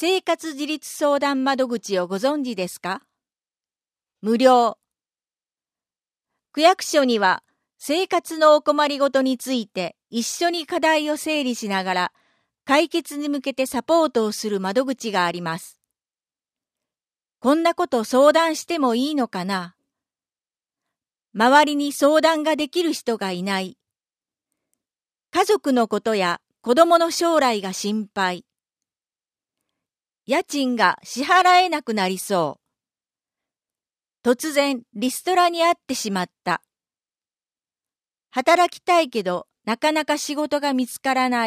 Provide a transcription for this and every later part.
生活自立相談窓口をご存知ですか？無料。区役所には生活のお困りごとについて一緒に課題を整理しながら解決に向けてサポートをする窓口があります。こんなこと相談してもいいのかな？周りに相談ができる人がいない。家族のことや子供の将来が心配。家賃が支払えなくなりそう。突然リストラに遭ってしまった。働きたいけどなかなか仕事が見つからない。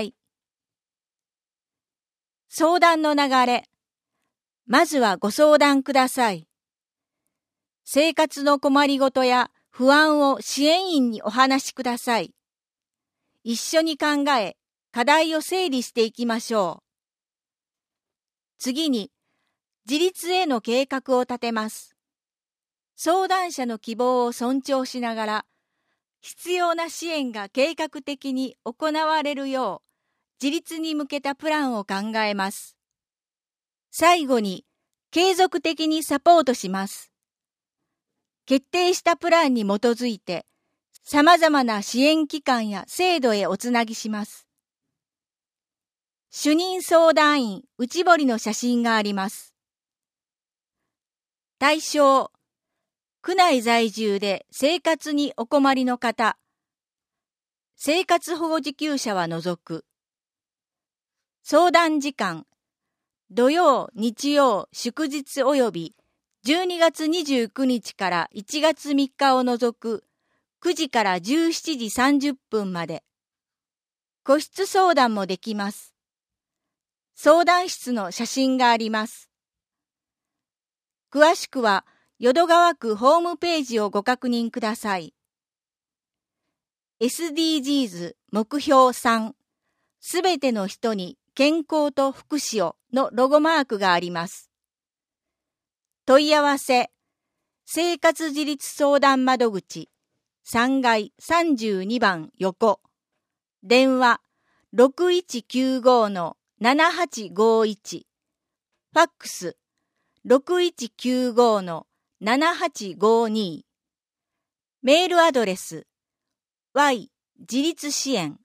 相談の流れ。まずはご相談ください。生活の困りごとや不安を支援員にお話しください。一緒に考え、課題を整理していきましょう。次に、自立への計画を立てます。相談者の希望を尊重しながら、必要な支援が計画的に行われるよう、自立に向けたプランを考えます。最後に、継続的にサポートします。決定したプランに基づいて、様々な支援機関や制度へおつなぎします。主任相談員内堀の写真があります。対象、区内在住で生活にお困りの方、生活保護受給者は除く。相談時間、土曜、日曜、祝日及び12月29日から1月3日を除く9時から17時30分まで。個室相談もできます。相談室の写真があります。詳しくは淀川区ホームページをご確認ください。SDGs 目標3、すべての人に健康と福祉をのロゴマークがあります。問い合わせ、生活自立相談窓口、3階32番横、電話6195-7851、ファックス6195-7852、メールアドレス y 自立支援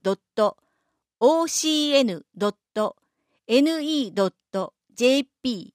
yjritsusien@lime.ocn.ne.jp